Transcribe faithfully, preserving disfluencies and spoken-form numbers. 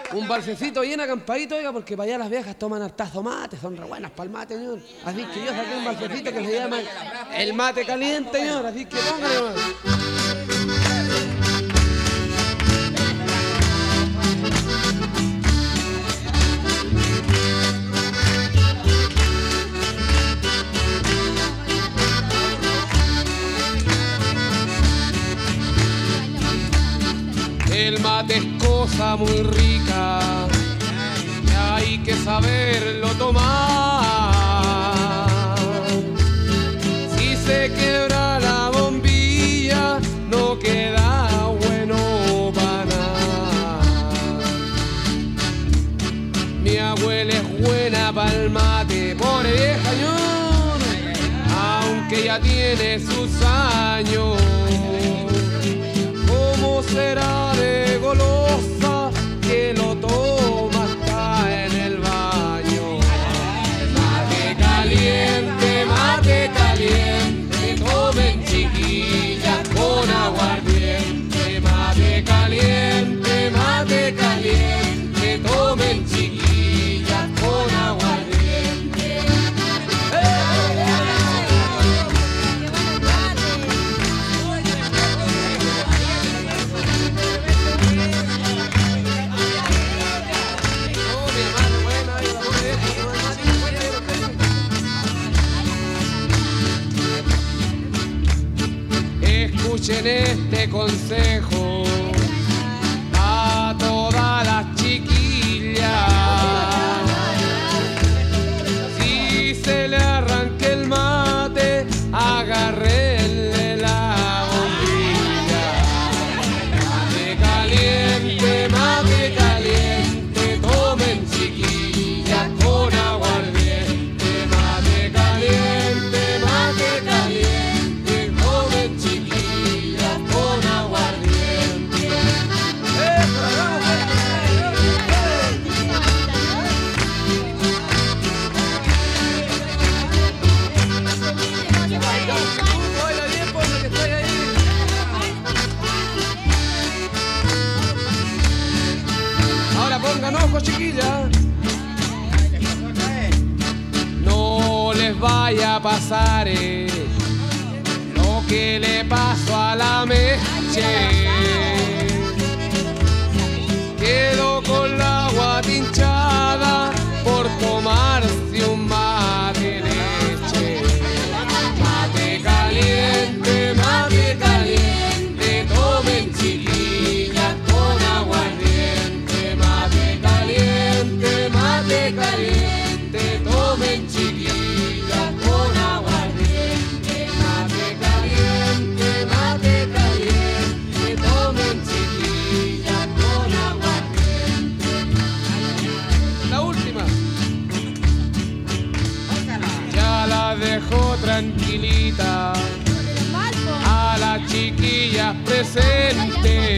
Un balsecito bien acampadito, oiga, porque para allá las viejas toman hartazo mate, son re buenas para el mate, señor. Así que yo saqué un balsecito que se llama el mate caliente, señor. Así que póngale, man. El mate es cosa muy rica y hay que saberlo tomar. Si se quiebra la bombilla, no queda bueno para nada. Mi abuela es buena pa'l mate, pobre vieja, señor, aunque ya tiene sus años. ¿Cómo será de golosa que lo toma hasta en el baño? Mate caliente, mate caliente, tomen chiquillas con aguardiente. Mate caliente, mate caliente, tomen chiquillas con aguardiente. Escuchen este consejo a todas las chiquillas. Si se le arranque el mate, agárrenle la bombilla. Mate caliente, mate caliente, tomen chiquillas con aguardiente. Mate caliente, mate caliente, tomen chiquillas con aguardiente. Ahora pongan ojo, chiquillas. No les vaya a pasar eh, lo que le pasó a la Meche. Quedó con la agua tinchada por tomarse un mate leche. Mate caliente, mate caliente, tomen chiquillas con aguardiente. Mate caliente, mate caliente, tomen chiquillas con aguardiente. Mate caliente, mate caliente, tomen chiquillas con aguardiente. La última. Ya la dejo tranquilita a las chiquillas presentes.